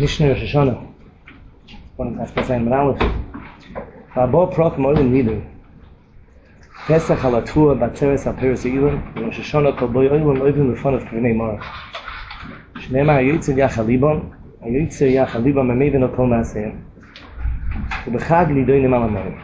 Mishnah Rosh Hashanah. One has to say in Aleph. Va'bo prok mo'im nidu. Pesach halatua batzeres al-peres ha'ilum. Rosh Hashanah kol boi oilam oivim l'fon of k'vinei marach. Shneema ha'yitzer yachalibon. Ha'yitzer yachalibon me'mevin al kol ma'aseyim. U'bechag lidoinim al ha'mayim.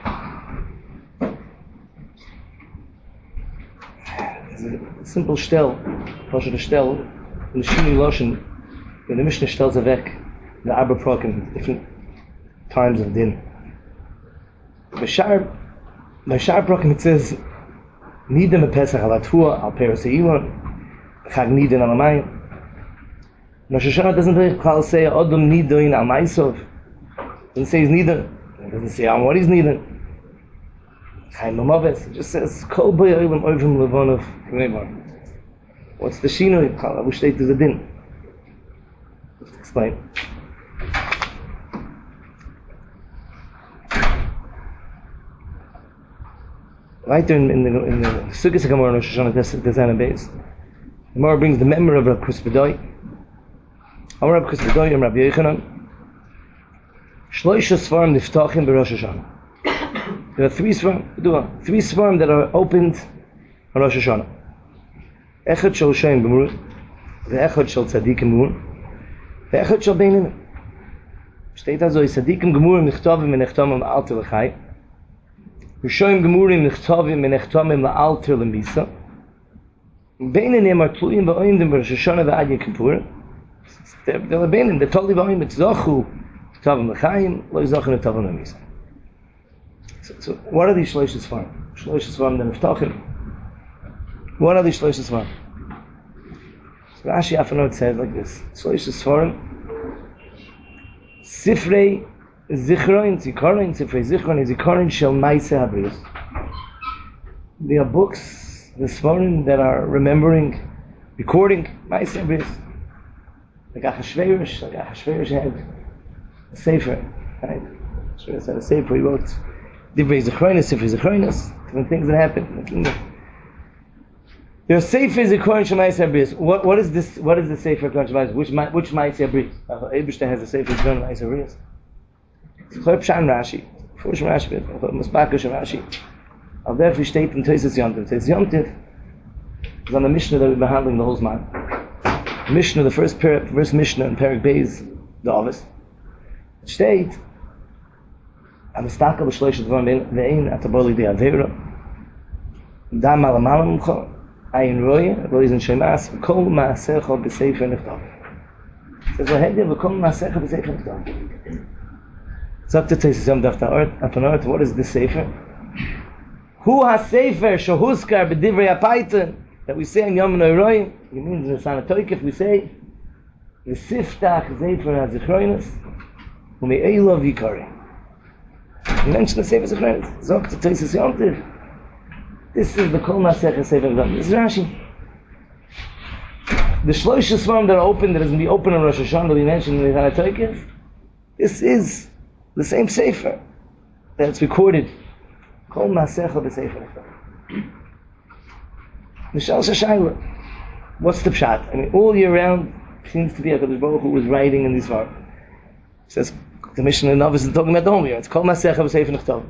It's a simple shtel. Pasha the shtel. In the Shini Loshen. When the Mishnah stells weg. The Abba Prokim, different times of din. By Shar Prokim it says, Nidem a Pesach al Atua, al Peres Ha'ilon, Chag Nidin al Amayim. Rosh Hashanah doesn't really say, Odom Nidin al Maisov. It doesn't say he's Nidin. It doesn't say what he's Nidin. Chaim Mamoves. It just says, Kol Boi Oilam Oivim Levonov K'neivar. What's the Shinoi? I wish they do the din. Let's explain. Right in the Sukkot Gemara Rosh Hashanah Design base, the Gemara brings the memory of Rav Kusvedoi. Amar Rav Kusvedoi and Rabbi Yochanan. Shloisha Svarim Niftachim b'Rosh Hashanah. There are three Svarim that are opened on Rosh Hashanah. Echad Shel Shem Gemur, ve'Echad Shel Tzadikim Gemur, ve'Echad Shel Beinim. Steht also, Tzadikim Gemur Nichtavim v'Nechtamim Alter L'Chai. Rishoyim Gemurim Nechtovim Menechtomim La'alter L'Misa. Beinim are Tluyim Ba'oimdim Rosh Hashanah V'Ad Yom Kippur. They're Beinim. They're totally Ba'oim. It's Zochu Tovim L'Chaim Lo Zochu Tovim L'Misa. So what are these Shloishas Svarim? Shloishas Svarim that Neftachim. What are these Shloishas Svarim? So Rashi Afanot says like this: Shloishas Svarim Sifrei Zichron, Zikaron, Sifrei Zichron, Zikaron Shel Maaseh HaBrios. They are books, the Svarim that are remembering, recording Maaseh HaBrios. Like Achashverosh had a sefer, right? Achashverosh had a sefer. He wrote Divrei Zichronis, Sifrei Zichronis, different things that happened in the kingdom. There are sefer Zikaron Shel Maaseh HaBrios. What is this? What is the sefer Zikaron Shel Maaseh? Which Maaseh HaBrios? Eibishter has a sefer Zikaron Maaseh HaBrios. It's Chor Pshan Rashi, Fush Rashi, Musbakish Rashi. Al derf steht in Tosis Yomtiv. Tosis Yomtiv is on the Mishnah that we've been handling the whole time. Mishnah, the first Mishnah in Perek Beis, the Ovis. It steht, Amistakel b'shloish dvarim ve'ein ataboli de'avera, dam alamalam cho, ayin roya, v'lizin shemas, v'kol ma'asecha b'sefer nechtav. It says, v'hedya v'kol ma'asecha b'sefer nechtav. Sagt der Tzisam Daftar, what is this sefer? Who has sefer shohuskar b'divrei ha'paitan that we say in Yom Noiroi? It means in the Sanatoikif we say the siftach sefer hazichroinus u'me'elov yikari. We mention the sefer hazichroinus. Sagt der Tzisam Daftar. This is the Kol Masech sefer hazichroinus. This is Rashi. The Shlosh Svarim that are open, that is going to be open on Rosh Hashanah that we mentioned in the Sanatoikif. This is the same sefer that's recorded. Kol Maasecha b'Sefer Nechtav. Mishal Shashayla. What's the pshat? I mean, all year round seems to be HaKadosh Baruch Hu was writing in these Svarim. It says the Mishnah in Novis is talking about the whole year. It's Kol Maasecha b'Sefer Nechtav.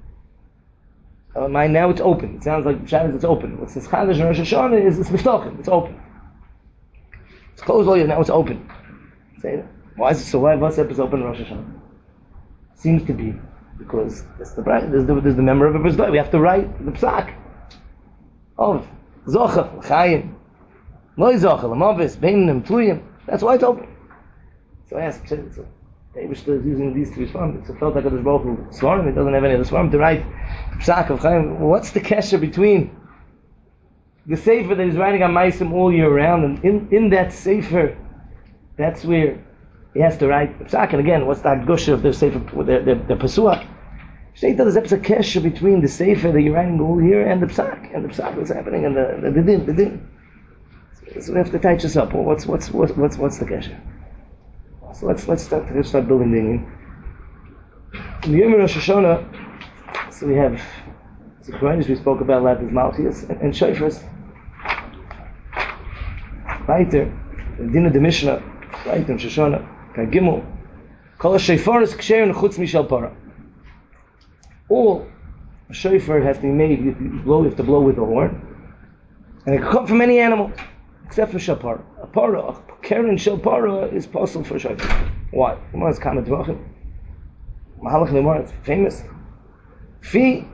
Now it's open. It sounds like the pshat is it's open. What's this Chadash and Rosh Hashanah is it's Miftachim. It's open. It's closed all year. Now it's open. Say that. Why is it so? Why what's open in Rosh Hashanah? Seems to be because there's the member of a Brisbane. We have to write the psak of Zocha, Chaim, Loi Zocha, Lamovis, Beinim, Tluyim. That's why it's open. So I asked, so Eibishter is using these three svarim. So it felt like there's both svarim. It doesn't have any other svarim to write the psak of Chaim. What's the kesher between the sefer that he's writing on Maisim all year round, and in that sefer, that's where he has to write the psak, and again, what's the hagdusha of the sefer, the pesuach? Shtei there's a kesher between the sefer that you're writing all year and the psak that's happening, and the din. So we have to touch this up. What's the kesher? So let's start building the in the Yom Rosh Hashanah. So we have Zechariah, we spoke about Latin Malchus and Shofars. Weiter, the din of the Mishnah, right in Shoshana. Gimel, Kol shofar is ksherin chutz mishal para. All a shofar has to be made. You have to blow with the horn, and it can come from any animal except for shapara. A keren shel para is possible for shofar. Why? Gemara is Kama Dvachim. Mahalach Lemar, it's famous. Fi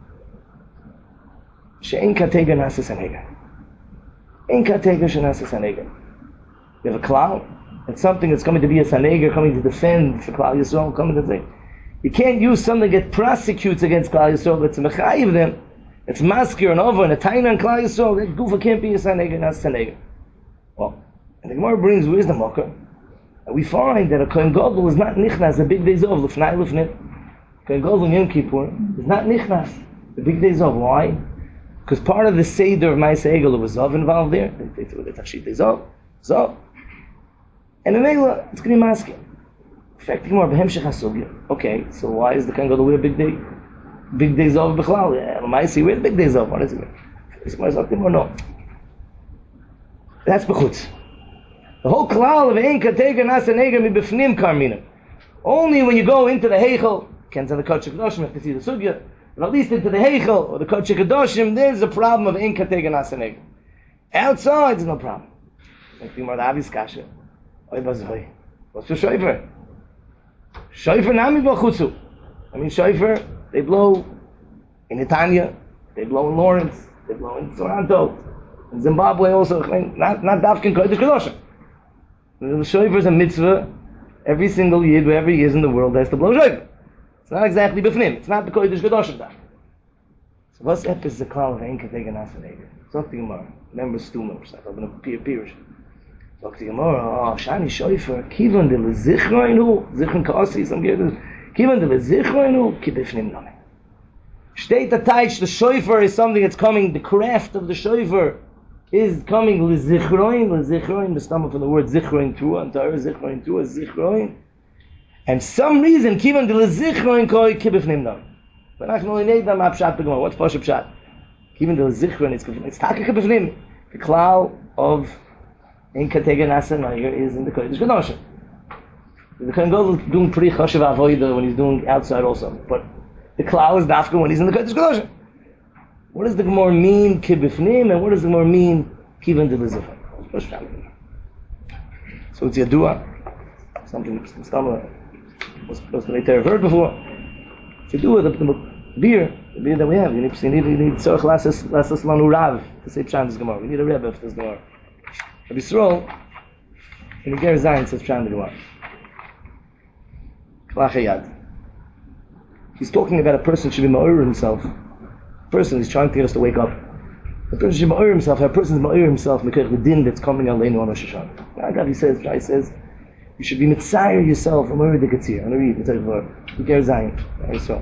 she'en katega nasis hanega. En katega shenasis hanega. You have a cloud. It's something that's coming to be a saneger, coming to defend for Klal Yisrael, coming to say. You can't use something that prosecutes against Klal Yisrael, but it's a mechayiv them. It's maskir and over and a taina and Klal Yisrael. That gufa can't be a saneger, not a saneger. Well, and the Gemara brings wisdom, okay? And we find that a Kohen Gadol is not nichnas the big days of Lefnai Lefnit. Kohen Gadol in Yom Kippur is not nichnas the big days of. Why? Because part of the Seder of Ma'aseh Egel was Zav involved there. They threw the Tashit Zav. And in Egel, it's going to be masking. In fact, the Gemara b'hemshech hasugya. Okay, so why is the Kohen Gadol wear big day? Big days of B'chlal. Ma'aseh wear big days of. What is it? Is it no? That's b'chutz. The whole klal of ein katega nasa neger mi b'fnim karminim. Only when you go into the heichel, can't say the kodesh kadoshim, have to see the sugya, but at least into the heichel or the kodesh kadoshim, there's a problem of ein katega nasa neger. Outside, there's no problem. Like the Gemara Avis Kasha, oy bazoi. What's for shofar? Shofar nami b'chutzu. I mean shofar, they blow in Netanya, they blow in Lawrence, they blow in Toronto, in Zimbabwe also. Not Dafkin kodesh kadoshim. The shofar is a mitzvah. Every single year, wherever he is in the world, has to blow shofar. It's not exactly b'fnim. It's not the kodesh kadoshim da. So what's ep is the klal of ein katega nasa neger? Talk to Gemara. Remember Stumah. I'm going to Pirish. Talk to Gemara. Oh, shani shofar. Kivan de lezichroinu. Zichron kaasi. Some get it. Kivan de lezichroinu. Ki b'fnim nami. State attached. The shofar is something that's coming. The craft of the shofar is coming lezichroin. Lezichroin. The stomach from the word zichroin trua. Entire zichroin trua. Zichroin. And some reason kivan de lezichroin koi ki b'fnim nami. But I can only name them apshat b'gemara. What's pashup pshat? Even the zichron, it's takach b'fnim. The klal of ein katega nasa neger is in the kodesh kadoshim. The Kohen Gadol is doing pretty chashav avodah when he's doing outside also, but the klal is dafka when he's in the kodesh kadoshim. What does the Gemara mean ki b'fnim, and what does the Gemara mean kivan de zichron? So it's yadua, something Stama was supposed to make a word before. It's yadua the beer that we have. You need tzorach lasas lanu rav to say pshat this Gemara. We need a rebbe for this Gemara. Rabbi Yisrael in the Ger Zayin says pshat the Gemara. Klachayad. He's talking about a person should be ma'or himself. A person is trying to get us to wake up. A person should ma'or himself. A person is ma'or himself because the din that's coming aleinu on Rosh Hashanah. Agav, he says, you should be mitzayir yourself. I'm already the katzir. I'm going to read the Gemara. The Ger Zayin. Rabbi Yisrael.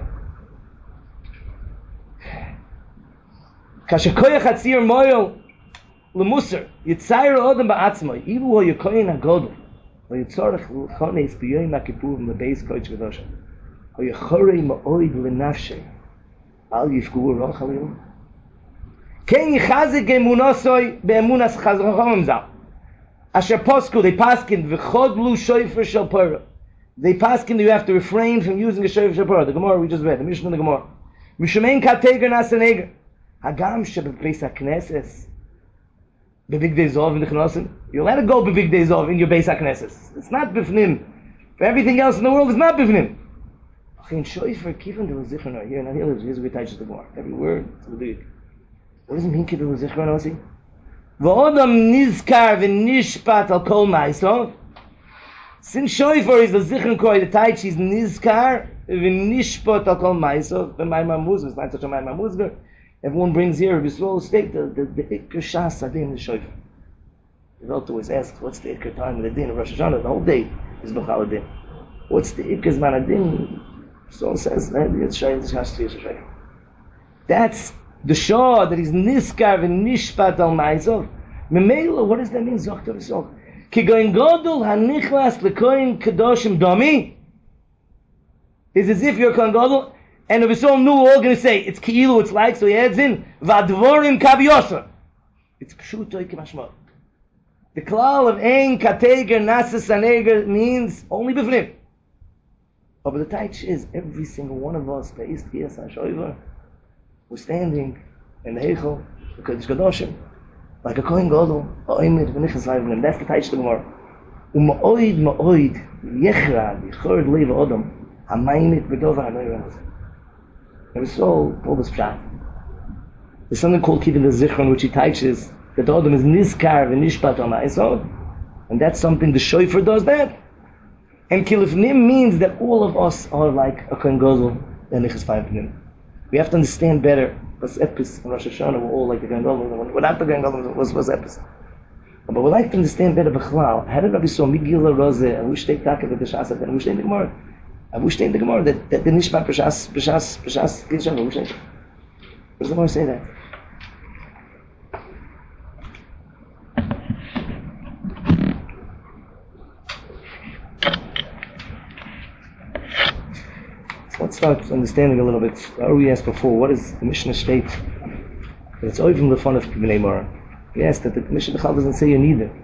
Kashakoyach hatzir moyo lemusar yitzayir odem ba'atzmai ilu ho yakoyin hagodol ho yitzorach l'chones b'yoyim ha'kipurim lebeis kodesh kadoshim ho yachorei ma'oid l'nafshei al yifgu roch halilu ken yichazik emunasoi be'emunas chazrachomim zal asher posku they paskin v'chodlu shofar shel parah they paskin you have to refrain from using a shofar shel parah. The Gemara we just read, the Mishnah in the Gemara mishemein kateger nasa neger Hagam shebebeis hakneses, bebig days of in the chnosim. You let it go bebig days of in your beis hakneses. It's not bifnim. For everything else in the world, it's not bifnim. In shofar kivan de lezichron here. Now here's where we touch the Gemara. Every word is big. What does it mean kivan de lezichron? Osi? V'odam nizkar v'nishpat al kol ma'isov. Since shofar is the zichron koi, the taich is nizkar v'nishpat al kol ma'isov. V'mayma muzgar. It's not such a mayma muzgar. Everyone brings here, Rabbi Yisrael state the Iker Shas Adin the Shofar. The Velta always asks, what's the Iker time of the Din of Rosh Hashanah? The whole day is B'chal Adin. What's the Iker Zman Adin? So says, that's the Shah that is Niskar v'Nishpat al Ma'izov. Memela, what does that mean? Zohar Yisrael. Ki goin Gadol hanichlas lekoyin kadoshim domi is as if you're Kohen Gadol. And if it's all new, we're all going to say, it's ki'ilu, it's like, so he adds in, v'advorim kabiyosa. It's pshuto ikimashma. The klal of ein kateger nasa saneger means only b'fnim. But the Taich is every single one of us, we're standing in the Heichel, the Kodesh Kadoshim, like a Kohen Gadol, that's the Taich the Gemara. Ma'oid yechra yichord leiv adam hamayimit b'dova hanoyraz. Every soul told us pshat. There's something called Kivin the Zichron, which he teaches that the adam is nizkar v'nishpat ha'ma'isod, and that's something the shofar does that. And kilifnim means that all of us are like a Kohen Gadol and Nichas Fayim. We have to understand better. Was Epis and Rosh Hashanah were all like the Kohen Gadol. We're not the Kohen Gadol. Was Epis. But we like to understand better Bechlal. How did Rabbi saw Migila Rose and we stay taka with the Shasat and we stay in the Gemara? And we stay in the Gemara that the Nishma Peshas Kishav. What does the Gemara say that? So let's start understanding a little bit. We asked before, what is the Mishnah state? That it's over from the fun of Bnei Mara. Yes, that the Mishnah Bechal doesn't say you need it.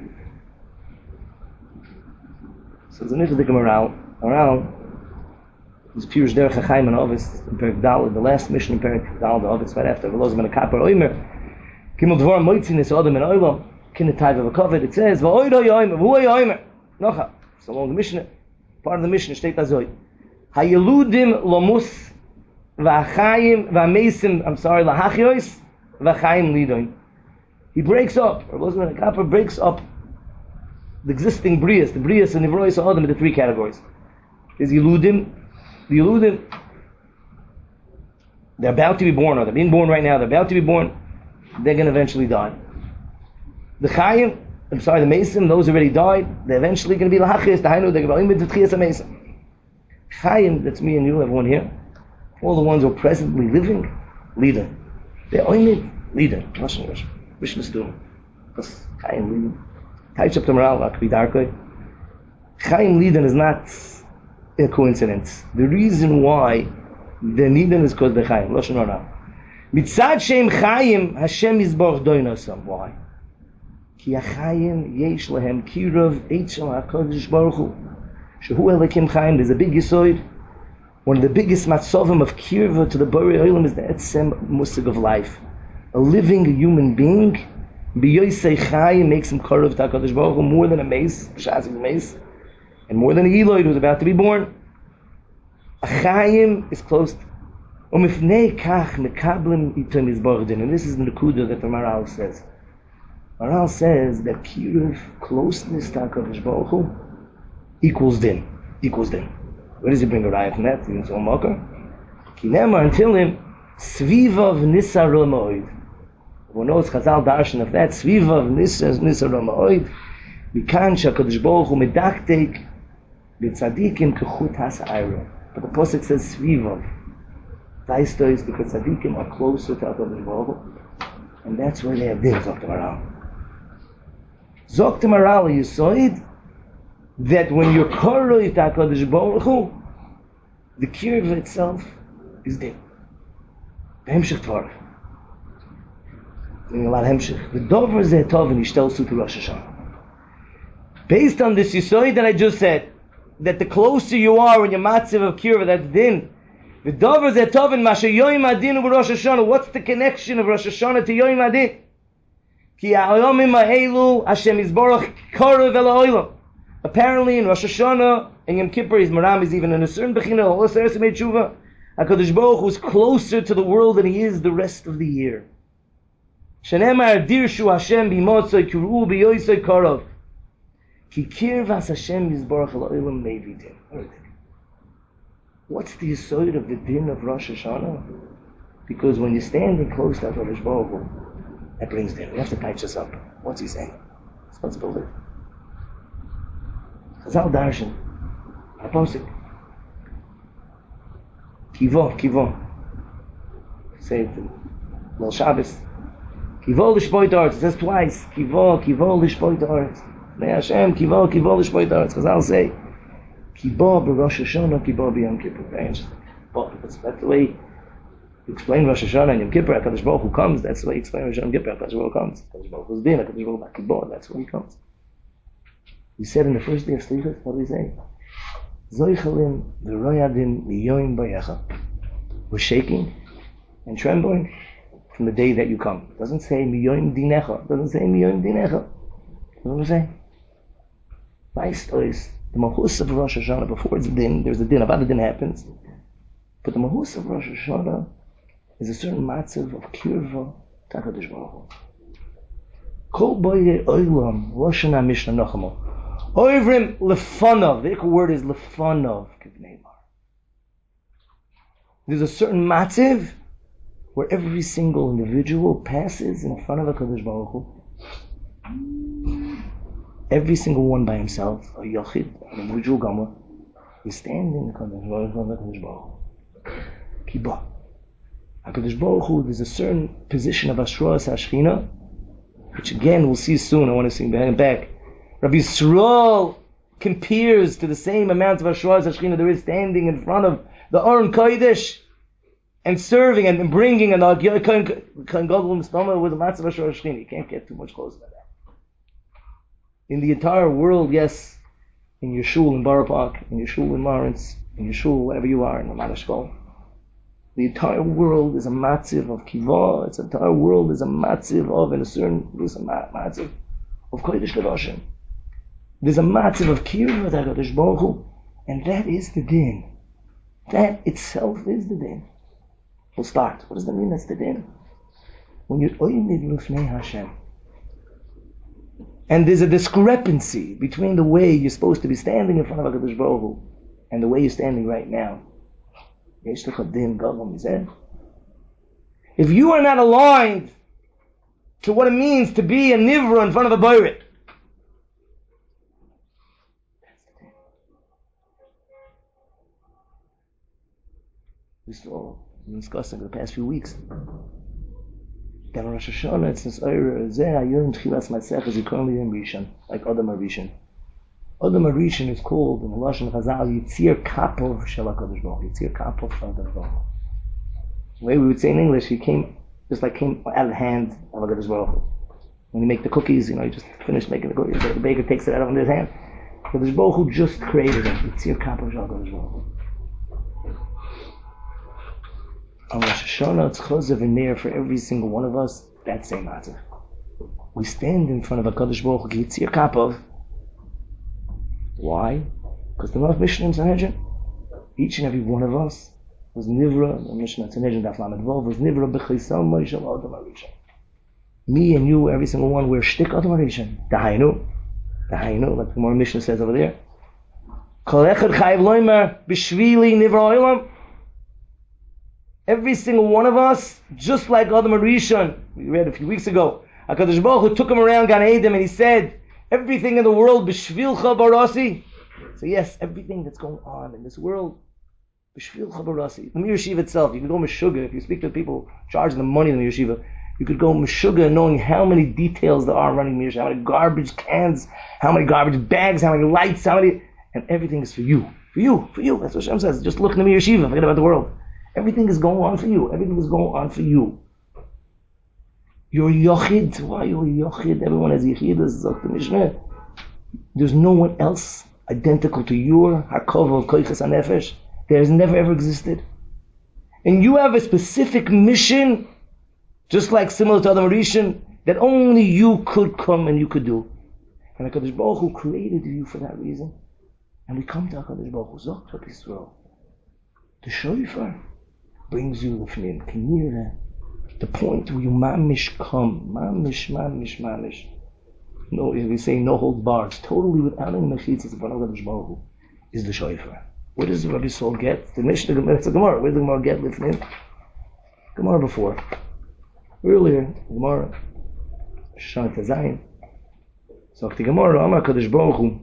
So there's a Mishnah Aral is Pirush Derech HaChaim and Ovis in Perek Dal, the last Mishnah in Perek Dal, the Ovis right after Veloz Ben HaKapar Oimer Kimel Dvar Moitzin Es Odom En Oilam Kinnet Taiva V'Kovet. It says V'Oido Yoimer V'Oy Yoimer Nocha. So along the Mishnah, part of the Mishnah state Azoi Hayeludim Lomus V'Achayim V'Amesim Lahachyois V'Achayim Lidoin. He breaks up, or Veloz Ben HaKapar breaks up the existing Brias, the Brias and the Nivrois Odom into three categories. There's Yeludim. The Yeludim, they're about to be born, or they're being born right now, they're about to be born, they're going to eventually die. The Chayim, the Mesim, those already died, they're eventually going to be Lahachis, the Hainu, they're going to be Tchias HaMesim. Chayim, that's me and you, everyone here, all the ones who are presently living, leader. They're only leader. Mishnah Stum. Because Chayim leader. Taich up to Moral, Akvidarkoi. Chayim leader is not a coincidence. The reason why the Nidan is called the Chaim, Lashon Hara. Mitzad Shem Chaim, Hashem Yisborach Doinosam. Why? Ki HaChaim yesh lehem kirov eitzal HaKadosh Baruch Hu. Shehu Elokim Chaim. There's a big yisoid. One of the biggest matzovim of kirva to the Borei Olam is the etzem musig of life. A living human being, B'yoisei Chaim makes him kirov to HaKadosh Baruch Hu more than a mace, b'shazim mace. And more than a Eloid who's about to be born. A Chaim is close. And this is the Nekuda that the Maral says. Maral says that Kiruv, closeness to HaKadosh Baruch Hu, equals din. Where does he bring a raya from that? In his own Makar. Kinema until him, Svivav Nisa Romoid. Who knows Chazal Darshan of that? Svivav Nisa Romoid. Mikan HaKadosh Baruch Hu medaktek b'tzadikim kechut has-ayro. But the Pasuk says Svivav. Taisto is because tzadikim are closer to HaKadosh Baruch Hu, and that's where they have din, Zok Maral. Zok Maral, you saw it, that when you're koroi to HaKadosh Baruch Hu, the kirva itself is din. The hemshech tvar. Meaning a lot of hemshech. The dover zeh tov and yishtelsu to Rosh Hashanah. Based on this yisoid that I just said, that the closer you are when you're matziv of kirva, that's din. The dover zeh tov and masha yoyim adin u'Rosh Hashanah. What's the connection of Rosh Hashanah to yoyim adin? Ki ha'ayomim ha'elu Hashem yisborach korev el ha'olam. Apparently in Rosh Hashanah and Yom Kippur, his maram is even in a certain bechina, all the seres made tshuva. HaKadosh Baruch Hu is closer to the world than he is the rest of the year. Shenemar dirshu Hashem b'motzoi kuru b'yoisoi korov. Ki kirvas Hashem yisborach el ha'olam mevi din. What's the yesod of the din of Rosh Hashanah? Because when you're standing close to HaKadosh Baruch Hu, that brings din. We have to patch this up. What's he saying? Let's build it. Chazal Darshan, Apostle, Kivo. Say it, Lel Shabbos. Kivo l'shpoit haaretz. It says twice. Kivo l'shpoit haaretz. Nei Hashem, Kivo l'shpoit haaretz. Chazal say, Kivo b'Rosh Hashanah, Kivo b'Yom Kippur. Very interesting. But that's the way you explain Rosh Hashanah and Yom Kippur. HaKadosh Baruch Hu comes. That's the way you explain Rosh Hashanah and Yom Kippur. HaKadosh Baruch Hu comes. HaKadosh Baruch Hu's din. HaKadosh Baruch Hu Kivo. That's where he comes. He said in the first day of Slichus, what did he say? Zoichalim v'royadim miyoim bayecha. We're shaking and trembling from the day that you come. It doesn't say miyoim dinecha. It doesn't say miyoim dinecha. What does it say? The Mahus of Rosh Hashanah, before it's a din, there's a din, about the din happens. But the Mahus of Rosh Hashanah is a certain matzav of kirva Takadosh Baruch Hu. Kol boye oilam, Rosh Hashanah Mishnah Nochamo. Oivrim lefanov, the word is lefanov, kivneimar. There's a certain matzav where every single individual passes in front of HaKadosh Baruch Hu. Every single one by himself, a yochid, an individual gamma, is standing in HaKadosh Baruch Hu. Kibbah. HaKadosh Baruch Hu, there's a certain position of Ashras HaShechina, which again we'll see soon. I want to see back. Rabbi Yisrael compares to the same amount of Ashras HaShechina there is standing in front of the Aron Kodesh and serving and bringing an Kohen Gadol Mistama with a massive Ashras HaShechina. You can't get too much closer to that. In the entire world, yes, in your shul in Borough Park, in your shul in Lawrence, in your shul wherever you are in Ramat Eshkol, the entire world is a matziv of kivah. Its entire world is a matziv of, in a certain, there's a matziv of kodesh kadoshim. There's a matziv of kirva HaKadosh Baruch Hu, and that is the din. That itself is the din. We'll start. What does that mean? That's the din. When you're oymid lufnei Hashem, and there's a discrepancy between the way you're supposed to be standing in front of HaKadosh Baruch Hu and the way you're standing right now. If you are not aligned to what it means to be a nivra in front of a boirit, we saw, we've been discussing the past few weeks, that Rosh Hashanah, it's this Eira, Zeh Ayom Tchilas Masech, is currently in Rishon, like Adam HaRishon. Adam HaRishon is called, in the Lashon Chazal, Yitzir Kapov Shel HaKadosh Baruch Hu. Yitzir Kapov Shel HaKadosh Baruch Hu. The way we would say in English, he came out of the hand of HaKadosh Baruch Hu. When you make the cookies, you just finished making the cookies, the baker takes it out of his hand. HaKadosh Baruch Hu just created him. Yitzir Kapov Shel HaKadosh Baruch Hu. On Rosh Hashanah, it's Chosev and Neir for every single one of us, that same matter. We stand in front of HaKadosh Baruch Hu, Yitzir Kapov. Why? Because the Rav Mishnah in Sanhedrin, each and every one of us was Nivra, the Mishnah in Sanhedrin, Daf Lamed Vav, was Nivra B'Chisam Moishel Adam HaRishon. Me and you, every single one, we're Shtik Adam HaRishon. Dahainu, like the Gemara Mishnah says over there. Kol Echad Chayiv Loimer B'Shvili Nivra Olam. Every single one of us, just like Adam HaRishon, we read a few weeks ago, HaKadosh Baruch Hu took him around Gan Eden and he said, everything in the world, b'shvilcha barasi. So yes, everything that's going on in this world, b'shvilcha barasi. The Mir Yeshiva itself, you can go Meshuggah, if you speak to people charging the money in the Mir Yeshiva, you could go Meshuggah knowing how many details there are running Mir Yeshiva, how many garbage cans, how many garbage bags, how many lights, and everything is for you. For you. That's what Hashem says. Just look in the Mir Yeshiva, forget about the world. Everything is going on for you. Everything is going on for you. You're Yochid. Why you're Yochid? Everyone has Yechid. There's no one else identical to your Hakova of Koiches HaNefesh. There has never ever existed. And you have a specific mission, just like similar to Adam HaRishon, that only you could come and you could do. And HaKadosh Baruch Hu created you for that reason. And we come to HaKadosh Baruch Hu, Zok Rabbi Yisrael. The shofar brings you l'fnim, kinira, the point where you mamish come, mamish. No, we say no holds barred, totally without any mechitzas in front of HaKadosh Baruch Hu, is the shofar. Where does Rabbi Yisrael get? The Mishnah, it's a Gemara. Where does the Gemara get l'fnim? Gemara before. Earlier, Gemara, Shana Tezayin. So the Gemara, Amar HaKadosh Baruch Hu,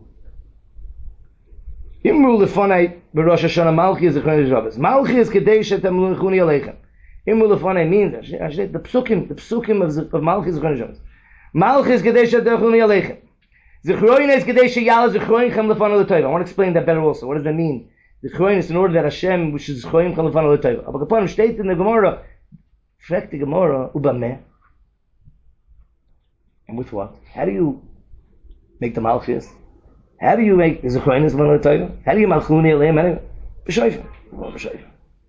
Imru lefanai b'Rosh Hashanah Malchi Zechron Shabbos. Malchi is kedei shetem l'chuni aleichem. Imru lefanai means the psukim of Malchi Zechron Shabbos. Malchi is kedei shetem l'chuni aleichem. Zechron is kedei sheyal Zechron chem lefanu l'toiv. I want to explain that better also. What does that mean? Zechron is in order that Hashem, which is Zechron chem lefanu l'toiv. Aber kapanim steht in the Gemara. Fragt the Gemara ubameh. And with what? How do you make the Malchis? How do you make the Zechronis one of the Torah? How do you malchuni aleim anyway? B'shoifer. B'shoifer.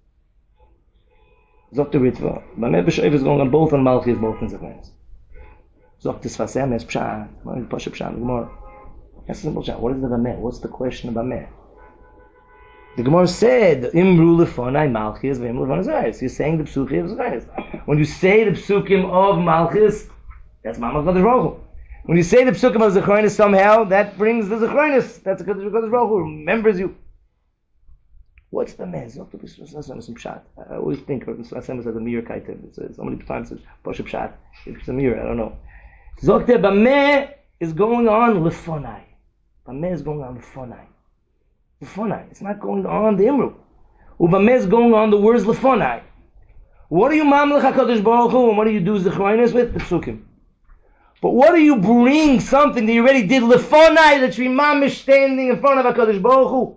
Zok the Ritva. But maybe b'shoifer is going on both on Malchis, both on Zechronis. Zok the Sfasem is Pshat. What is Pasha Pshat? The Gemara. That's a simple Pshat. What is the Bameh? What's the question of Bameh? The Gemara said, Imru lefonai Malchis, v'imru lefonai Zechronis. You're saying the Psukim of Zechronis. When you say the Psukim of Malchis, that's Mamach Kadosh Baruch Hu. When you say the Psukim of Zechronis somehow, that brings the Zechronis. That's Kadosh Baruch Hu, remembers you. What's the mez? I always think of Hashem as a mir kaitiv. So many times it's Pasha Pshat. If it's a mirror, I don't know. Zokte Bameh is going on lefonai. Bameh is going on lefonai. Lefonai. It's not going on the Imru. Ubameh is going on the words lefonai. What do you mamlech HaKadosh Baruch Hu and what do you do Zechronis with? The Psukim. But what do you bring something that you already did lefonai that you mamish standing in front of HaKadosh Baruch Hu?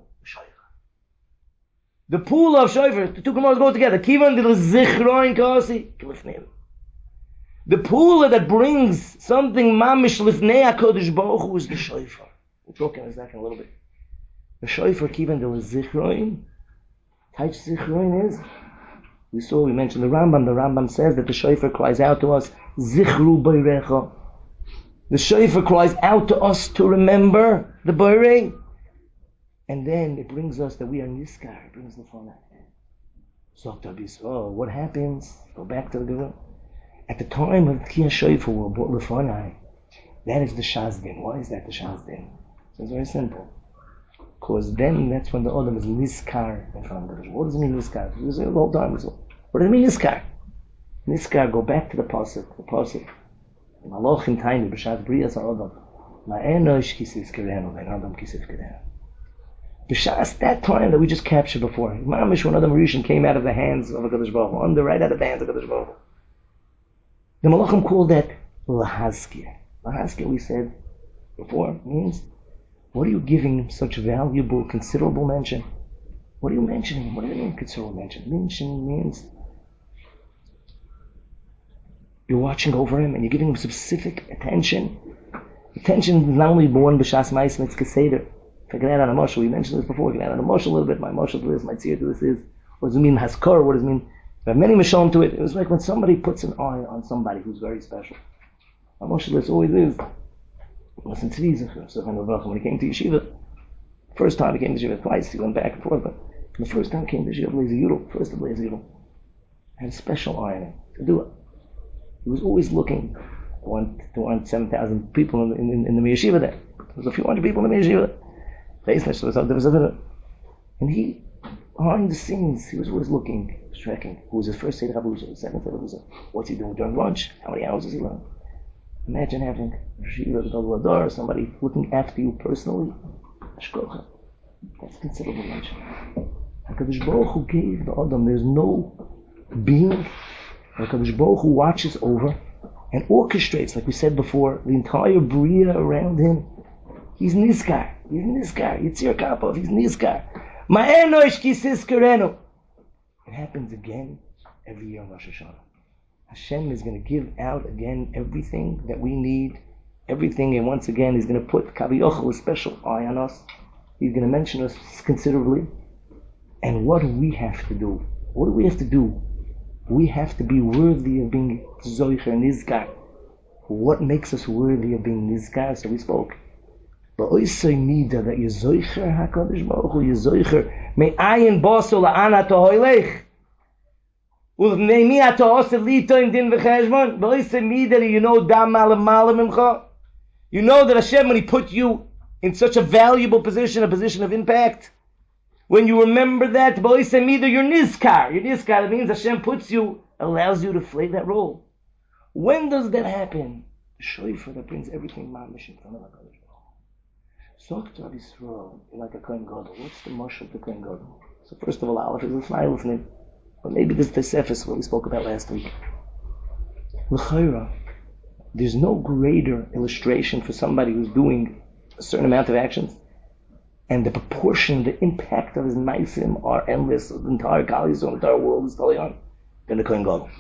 The pool of shofar, the two Gemaras go together. Kivan de zichroin kasi lifneim. The pool that brings something mamish lifnei HaKadosh Baruch Hu is the shofar. We'll talk in a second a little bit. The shofar kivan de zichroin. Taich zichroin is. We mentioned the Rambam. The Rambam says that the shofar cries out to us, zichru beirecha. The shofar cries out to us to remember the beirei. And then it brings us that we are niskar. It brings the phone. So what happens? Go back to the Gemara. At the time of Tkiyah Shofar, we brought lefonai. That is the shazdin. Why is that the shazdin? So it's very simple. Because then that's when the Adam is niskar in front of the Gemara. What does it mean niskar? We say the whole time. What does it mean niskar? Niskar, go back to the pasuk. The pasuk. Malachim tiny b'shas briyas ha'adam. Ma'enosh kisif kerenu. Ve'adam kisif kerenu. B'shas, that time that we just captured before, Mamish, when Adam Rishon came out of the hands of HaKadosh Baruch Hu, right out of the hands of HaKadosh Baruch Hu. The Malachim called that Lahazkir. Lahazkir, we said before, means, what are you giving such valuable, considerable mention? What are you mentioning? What do you mean considerable mention? Mention means you're watching over him and you're giving him specific attention. Attention is not only born b'shas ma'is mitzvah seder. If I can add on a mashal, we mentioned this before, I can add on a mashal a little bit, my mashal to this, my tzir to this is, what does it mean haskar, what does it mean? There are many mashalim to it. It was like when somebody puts an eye on somebody who's very special. My mashal this always is. Listen to these, when he came to yeshiva, first time he came to yeshiva, twice he went back and forth, but the first time he came to yeshiva, Blazer Yudel, first of Blazer Yudel, had a special eye on him to do it. He was always looking to want 7,000 people in the yeshiva there. There was a few hundred people in the yeshiva. And he, behind the scenes, he was always looking, tracking. Who was his first Seder Chabuzah, his second Seder Chabuzah? What's he doing during lunch? How many hours does he learn? Imagine having somebody looking after you personally. That's considerable mention. HaKadosh Baruch Hu gave the Adam, there's no being. HaKadosh Baruch Hu watches over and orchestrates, like we said before, the entire Bria around him. He's Niskar. He's Niskar. Yitzir Kapov. He's Niskar. Ma'enosh kisis kerenu. It happens again every year on Rosh Hashanah. Hashem is going to give out again everything that we need. Everything, and once again, He's going to put Kaviyochel, a special eye on us. He's going to mention us considerably. And what do we have to do? What do we have to do? We have to be worthy of being Zoicher Nizkar. What makes us worthy of being Nizkar? So we spoke. Ba'oisei mida that Yezoicher HaKadosh Baruch Hu, Yezoicher me'ayin boso la'ana tohoilech u'vnei mi ato osed lito im din v'cheshbon ba'oisei mida that you know dam malam mimcha. You know that Hashem, when He put you in such a valuable position, a position of impact, when you remember that, ba'oisei mida, you're nizkar. You're nizkar. That means Hashem puts you, allows you to play that role. When does that happen? The shofar that brings everything mamish in front of HaKadosh. Zok to Yisrael, like a Kohen Gadol. What's the mashal of the Kohen Gadol? So first of all, Aleph is a Lifnei, but maybe this Tesefes, what we spoke about last week. L'chayra, there's no greater illustration for somebody who's doing a certain amount of actions, and the proportion, the impact of his maisim are endless. The entire Kal Yisrael, the entire world is telling on than the Kohen Gadol.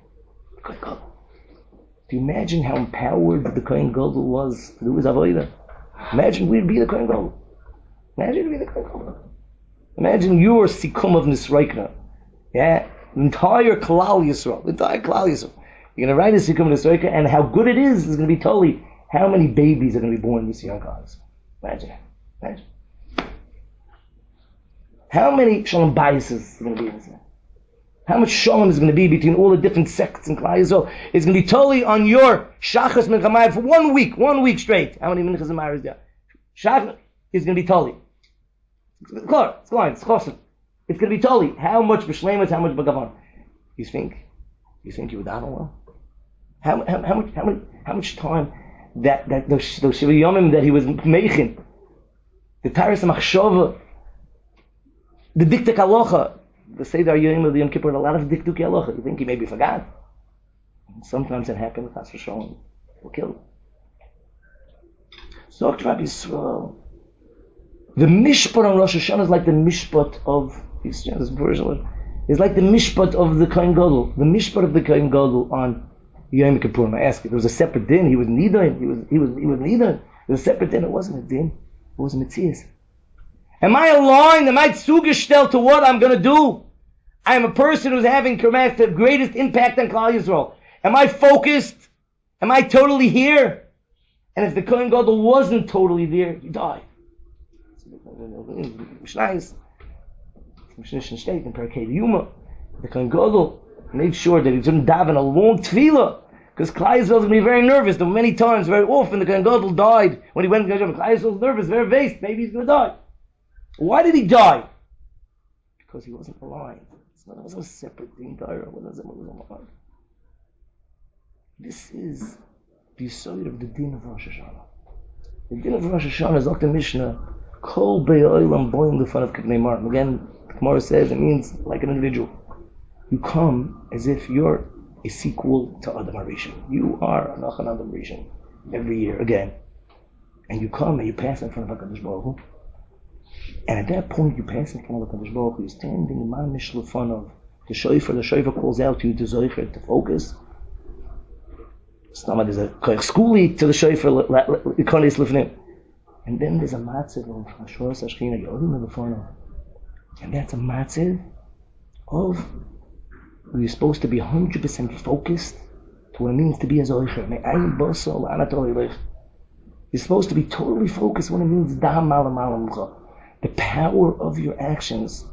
Kohen Gadol. Do you imagine how empowered the Kohen Gadol was to do his avodah? Imagine we'd be the Kohen Gadol. Imagine we'd be the Kohen Gadol. Imagine your Sikum of Nisraikna. Yeah? The entire Klal Yisrael. You're going to write a Sikum of Nisraikna, and how good it is going to be totally how many babies are going to be born this young guys. Imagine. How many Shalom biases are going to be in this? How much Shalom is going to be between all the different sects in Klal Yisrael? It's going to be totally on your Shachas Minchamayim for 1 week straight. How many Minchas and Ma'ariv is there? Shachas is going to be totally. It's going to be totally. How much B'Shleimus, how much B'Gavan? You think you would daven well? How much time that those Shiva Yomim that he was making, the Taras Machshava, the Diktuk Halacha, the Seder Yom of the Yom Kippur, a lot of Diktuk Halacha. You think he maybe forgot? Sometimes it happens. That's for sure. We'll kill him. So Rabbi Yisrael, the Mishpat on Rosh Hashanah is like the Mishpat of this version. It's like the Mishpat of the Kohen Gadol. The Mishpat of the Kohen Gadol on Yom Kippur. I ask you, there was a separate din. He was Nidain. He was Nidain. There was a separate din. It wasn't a din. It was a Metzias. Am I aligned? Am I zugestellt to what I'm going to do? I am a person who's having the greatest impact on Klal Yisrael. Am I focused? Am I totally here? And if the Kohen Gadol wasn't totally there, he died. In Perkei Yuma, the Kohen Gadol made sure that he didn't daven a long tefillah, because Klal Yisrael was going to be very nervous. There were many times, very often, the Kohen Gadol died when he went to Klal Yisrael was nervous, very based. Maybe he's going to die. Why did he die? Because he wasn't aligned. It wasn't a separate thing. This is the side of the din of Rosh Hashanah. The din of Rosh Hashanah is like the Mishnah. Kol be'olam boim l'fanav k'bnei marim. Again, the Gemara says it means like an individual. You come as if you're a sequel to Adam HaRishon. You are Anachan Adam HaRishon every year again. And you come and you pass in front of HaKadosh Baruch Hu. And at that point, you pass in front of HaKadosh Baruch Hu. You're standing in mamish l'fanav. The shofar calls out to you to zoicher, to focus. There's a koich skuli to the shofar, ikonis l'fnim. And then there's a matziv of Hashoras Hashchina Yodim l'fanav. And that's a matziv of where you're supposed to be 100% focused to what it means to be a zoicher. You're supposed to be totally focused when it means the power of your actions.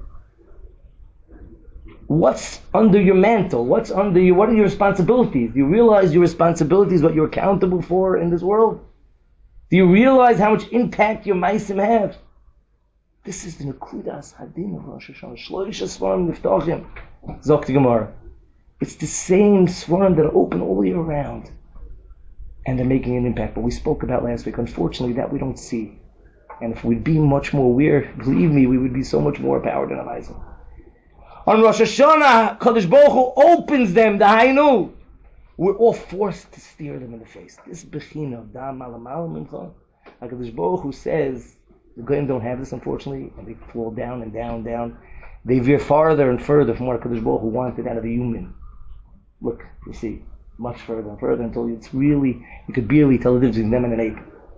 What's under your mantle? What are your responsibilities? Do you realize your responsibilities, what you're accountable for in this world? Do you realize how much impact your meisim have? This is the Nekudas Hadin of Rosh Hashanah. Shloisha Svarim Niftachim, Zok the Gemara. It's the same Svarim that are open all year round. And they're making an impact. But we spoke about last week, unfortunately, that we don't see. And if we'd be much more aware, believe me, we would be so much more empowered in our lives. On Rosh Hashanah, Kadosh Baruch Hu opens them, the Hainu. We're all forced to steer them in the face. This Bechina, Da Malamal Mincha, Kadosh Baruch Hu says, the Goyim don't have this, unfortunately, and they fall down and down and down. They veer farther and further from what Kadosh Baruch Hu wanted out of the human. Look, you see, much further and further until it's really, you could barely tell the difference between them and an ape.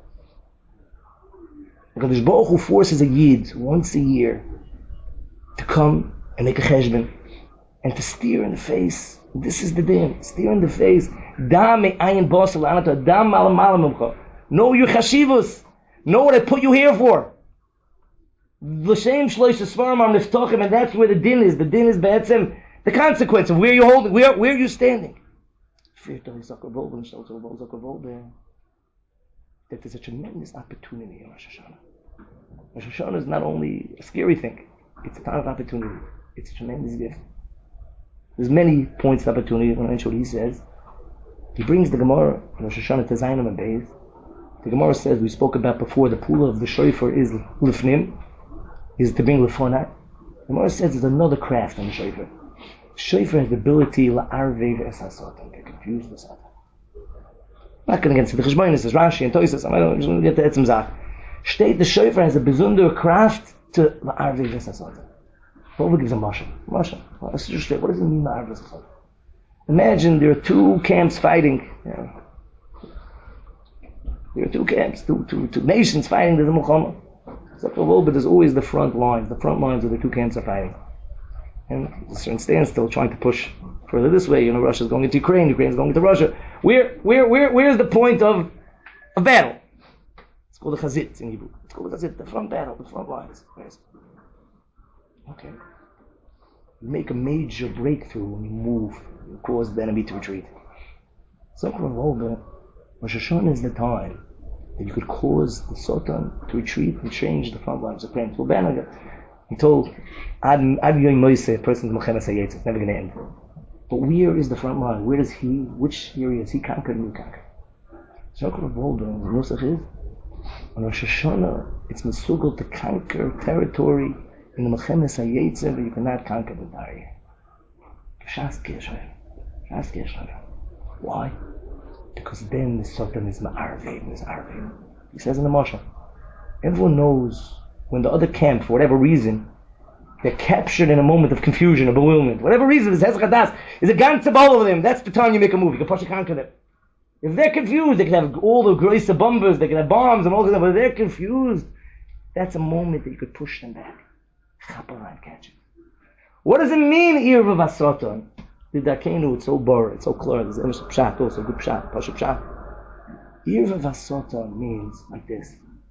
Kadosh Baruch Hu forces a Yid once a year to come and make a cheshbon and to steer in the face. This is the din. Steer in the face. Da me ayin basel anata da malam malam. Know your chashivos. Know what I put you here for. L'shem shloisha svarim am niftachim, and that's where the din is. The din is ba'etzem, the consequence of where you're holding, where you're standing. That there's a tremendous opportunity in Rosh Hashanah. Rosh Hashanah is not only a scary thing, it's a time of opportunity. It's a tremendous gift. There's many points of opportunity. When I mention what he says, he brings the Gemara, Rosh Hashanah to Zayin and Beis. The Gemara says, we spoke about before, the pool of the shofar is lifnim, is to bring lefonat. The Gemara says there's another craft on the shofar. The shofar has the ability la'arvev es hasatan, to confuse the satan. I'm not going to get into the Cheshbonis, there's Rashi and Toysus, I'm just going to get to Etzem Zach. State the shofar has a besonder craft to la'arvev es hasatan. What gives a mashal? Mashal. What does it mean la'arvev es hasatan? Imagine there are two camps fighting. There are two camps, two nations fighting the Muhammad. So but there's always the front lines. The front lines where the two camps are fighting. And there's a certain standstill trying to push further this way. Russia's going into Ukraine, Ukraine's going into Russia. Where's the point of a battle? It's called the Chazit in Hebrew. It's called the Chazit, the front battle, the front lines. Okay. You make a major breakthrough when you move, you cause the enemy to retreat. So Rosh Hashanah is the time that you could cause the Satan to retreat and change the front lines of Ukraine. So he told Ad Yoim Moiseh, a person's Mochem Esayetz, it's never going to end. But where is the front line? Where does he, which areas he conquered and you conquered? So the Nusach is, on Rosh Hashanah, it's Mesugel to conquer territory in the Mochem Esayetz, but you cannot conquer the entire year. Why? Because then the Satan is Ma'arvim. He says in the Mashal, everyone knows when the other camp, for whatever reason, they're captured in a moment of confusion or bewilderment. Whatever reason, is Hezchadas, is a ganze ball of them. That's the time you make a move. You can push and conquer them. If they're confused, they can have all the gross bombers, they can have bombs and all that, but if they're confused, that's a moment that you could push them back. Chaparah, catch it. What does it mean, Irva Vasoton? The Dakenu, it's so boring, it's so clear. There's a pshat also, good pshat, pasha pshat. Irva Vasoton means like this.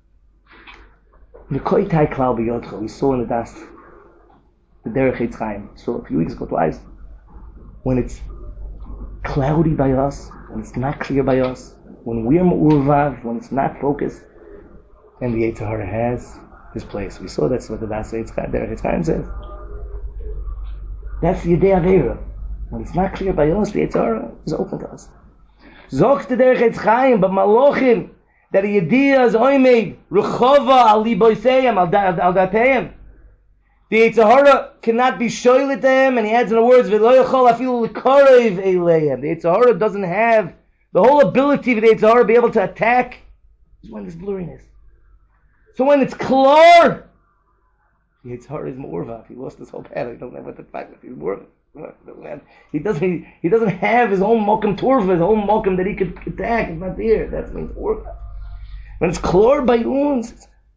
We saw in the Das, the Derech Eitz Chaim, so a few weeks ago twice, when it's cloudy by us, when it's not clear by us, when we're Ma'urvav, when it's not focused, and the Yetzer Hara has his place. We saw that's what the Das Derech Eitz Chaim says. That's the Yedei Aveira. When it's not clear by us, the Yetzer Hara is open to us. Zogt the Derech Eitz Chaim, but Malochim, that the Yediyah is oimed, Rechova al liboiseim, al dateim. The Yetzer Hara cannot be shoyl at them, and he adds in the words, V'lo yochol afilu l'karev eileim. The Yetzer Hara doesn't have the whole ability for the Yetzer Hara to be able to attack, is when there's blurriness. So when it's klar, the Yetzer Hara is Me'urvav. He lost his whole battle. He doesn't have what to fight with. He's Me'urvav. He doesn't have his own mokum turva, his own mokum that he could attack. It's not there. That means Urvav. When it's klor by uns,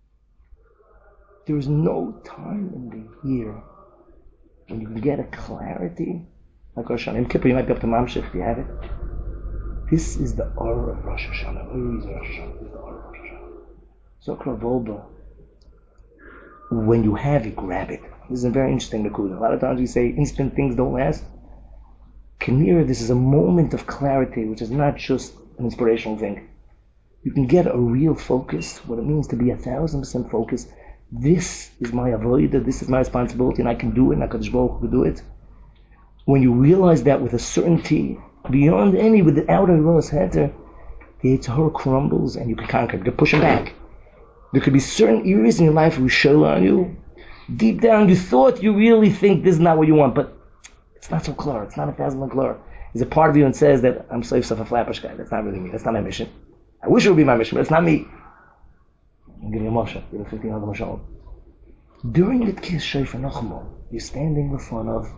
there is no time in the year when you can get a clarity like Rosh Hashanah. In Kippur, you might be up to Mamshech if you have it. This is the aura of Rosh Hashanah. This is the aura of Rosh Hashanah. Zokra Volba. When you have it, grab it. This is a very interesting nakuda. A lot of times we say instant things don't last. Kanira, this is a moment of clarity, which is not just an inspirational thing. You can get a real focus, what it means to be 1,000% focused. This is my avodah, this is my responsibility, and I can do it, and HaKadosh Baruch Hu can do it. When you realize that with a certainty, beyond any, without a Rosh Heter, the Yetzer Hara crumbles, and you can conquer it. You can push him back. There could be certain areas in your life which show on you. Deep down, you thought you really think this is not what you want, but it's not so clear. It's not 1,000% clear. There's a part of you that says that I'm slave stuff a flappish guy. That's not really me. That's not my mission. I wish it would be my mission, but it's not me. I'll give you a mashal. Give you 1,500 mashal. During the Kis Shofar Nochmal, you're standing in front of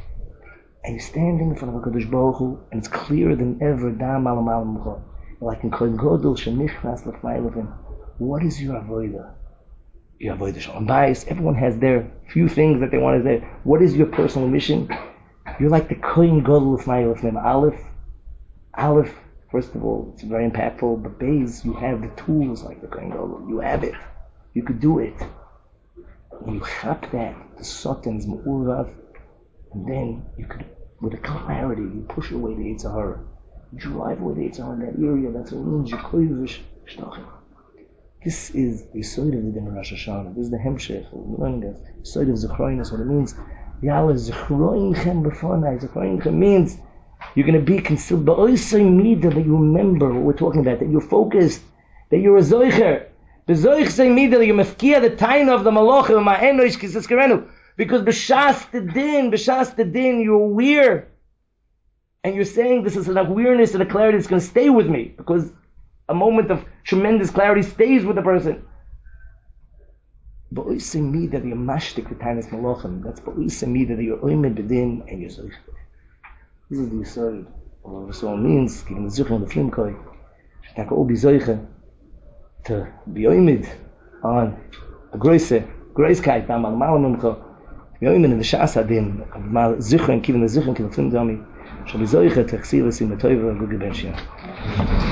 HaKadosh Baruch Hu, and it's clearer than ever. Like in Kohen Godel, Shenichnas L'Fnei. What is your avodah? Your avodah shalom bayis. Everyone has their few things that they want to say. What is your personal mission? You're like the Kohen Gadol L'Fnei. Aleph. First of all, it's very impactful. But Beis, you have the tools like the Kohen Gadol. You have it. You could do it. When you chap that, the Satan's Me'urav, and then you could, with a clarity, you push away the Yetzer Hara. You drive away the Yetzer Hara in that area. That's what it means. You koyish shtachim. This is the Yesod of the Din of Rosh Hashanah. This is the Hemshech, the Yesod of Zechroinus, what it means. Yalla Zechroinchem b'fonai. Zechroinchem means you're going to be concealed, but also midah that you remember what we're talking about, that you're focused, that you're a zoicher. The zoich say midah that you're mefkia the taina of the malachim ma'enosh kiseskerenu. Because b'shas the din, you're aware, and you're saying this is an awareness and a clarity that's going to stay with me, because a moment of tremendous clarity stays with the person. But oisei midah that you're mashtik the tainas malachim. That's but oisei midah that you're oimed bedin and you're zoich. This is the Yesod of what it means, given the Zuch and the Flimkoi. Shaka Obi Zoiche, to be oimid on a Groiskeit, am Malmalem Mumcho, be oimid in the Shas Adin, mal Zichron, kiven the Zichron, kiven the Dami, shall be Zoichet, Techsilis, in the Toiva, Gugi Ben Shia.